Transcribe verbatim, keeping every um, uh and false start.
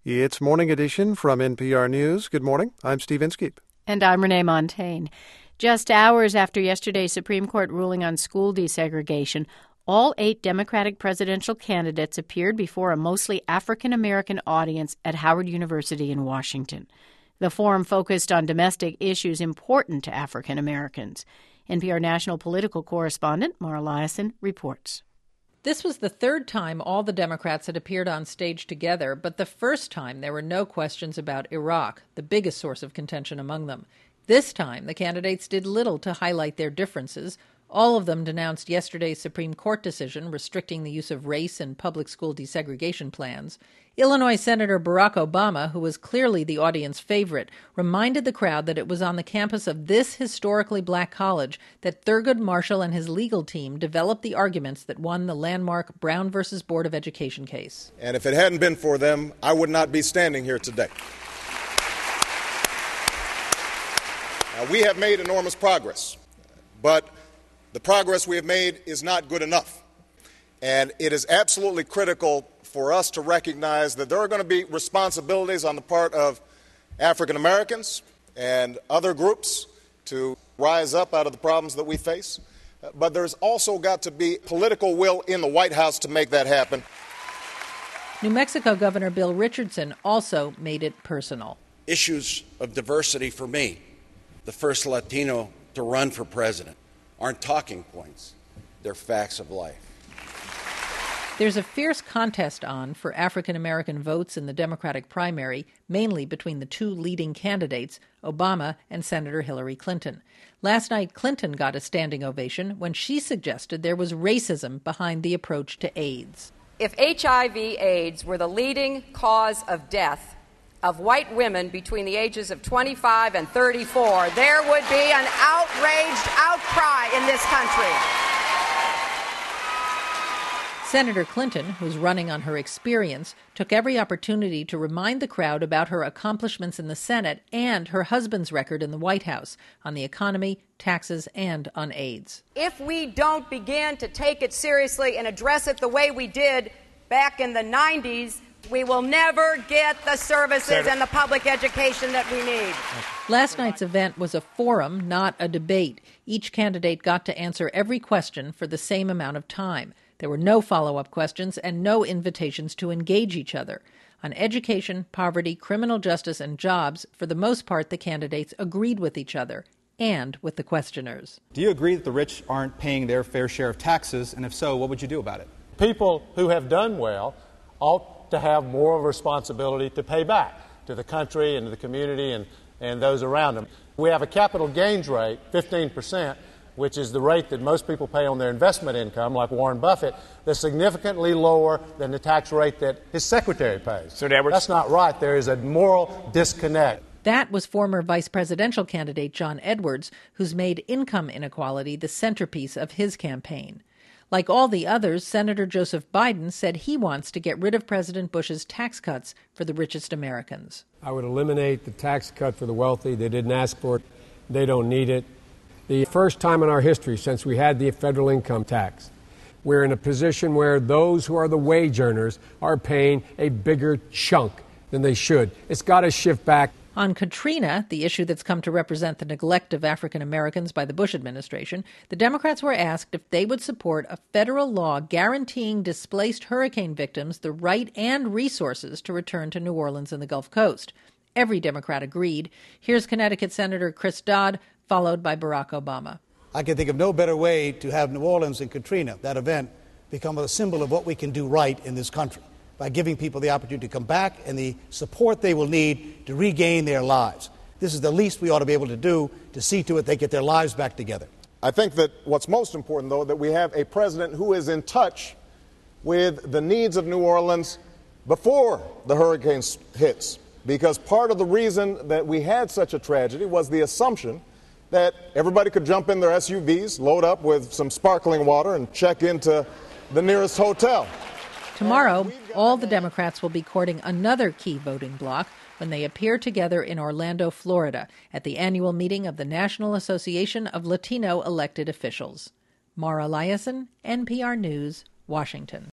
It's Morning Edition from N P R News. Good morning. I'm Steve Inskeep. And I'm Renee Montagne. Just hours after yesterday's Supreme Court ruling on school desegregation, all eight Democratic presidential candidates appeared before a mostly African-American audience at Howard University in Washington. The forum focused on domestic issues important to African Americans. N P R national political correspondent Mara Liasson reports. This was the third time all the Democrats had appeared on stage together, but the first time there were no questions about Iraq, the biggest source of contention among them. This time, the candidates did little to highlight their differences. All of them denounced yesterday's Supreme Court decision restricting the use of race in public school desegregation plans. Illinois Senator Barack Obama, who was clearly the audience favorite, reminded the crowd that it was on the campus of this historically black college that Thurgood Marshall and his legal team developed the arguments that won the landmark Brown versus Board of Education case. And if it hadn't been for them, I would not be standing here today. Now, we have made enormous progress, but the progress we have made is not good enough. And it is absolutely critical for us to recognize that there are going to be responsibilities on the part of African Americans and other groups to rise up out of the problems that we face. But there's also got to be political will in the White House to make that happen. New Mexico Governor Bill Richardson also made it personal. Issues of diversity for me, the first Latino to run for president, aren't talking points. They're facts of life. There's a fierce contest on for African American votes in the Democratic primary, mainly between the two leading candidates, Obama and Senator Hillary Clinton. Last night, Clinton got a standing ovation when she suggested there was racism behind the approach to AIDS. If H I V AIDS were the leading cause of death of white women between the ages of twenty-five and thirty-four, there would be an outraged outcry in this country. Senator Clinton, who's running on her experience, took every opportunity to remind the crowd about her accomplishments in the Senate and her husband's record in the White House on the economy, taxes, and on AIDS. If we don't begin to take it seriously and address it the way we did back in the nineties, we will never get the services Senator. and the public education that we need. Last night's event was a forum, not a debate. Each candidate got to answer every question for the same amount of time. There were no follow-up questions and no invitations to engage each other. On education, poverty, criminal justice, and jobs, for the most part, the candidates agreed with each other and with the questioners. Do you agree that the rich aren't paying their fair share of taxes? And if so, what would you do about it? People who have done well ought to have more of a responsibility to pay back to the country and to the community and, and those around them. We have a capital gains rate, fifteen percent, which is the rate that most people pay on their investment income, like Warren Buffett, that's significantly lower than the tax rate that his secretary pays. So that's not right. There is a moral disconnect. That was former vice presidential candidate John Edwards, who's made income inequality the centerpiece of his campaign. Like all the others, Senator Joseph Biden said he wants to get rid of President Bush's tax cuts for the richest Americans. I would eliminate the tax cut for the wealthy. They didn't ask for it. They don't need it. The first time in our history since we had the federal income tax, we're in a position where those who are the wage earners are paying a bigger chunk than they should. It's got to shift back. On Katrina, the issue that's come to represent the neglect of African Americans by the Bush administration, the Democrats were asked if they would support a federal law guaranteeing displaced hurricane victims the right and resources to return to New Orleans and the Gulf Coast. Every Democrat agreed. Here's Connecticut Senator Chris Dodd, followed by Barack Obama. I can think of no better way to have New Orleans and Katrina, that event, become a symbol of what we can do right in this country by giving people the opportunity to come back and the support they will need to regain their lives. This is the least we ought to be able to do to see to it they get their lives back together. I think that what's most important, though, that we have a president who is in touch with the needs of New Orleans before the hurricane hits, because part of the reason that we had such a tragedy was the assumption that everybody could jump in their S U Vs, load up with some sparkling water, and check into the nearest hotel. Tomorrow, all the Democrats will be courting another key voting bloc when they appear together in Orlando, Florida, at the annual meeting of the National Association of Latino Elected Officials. Mara Liasson, N P R News, Washington.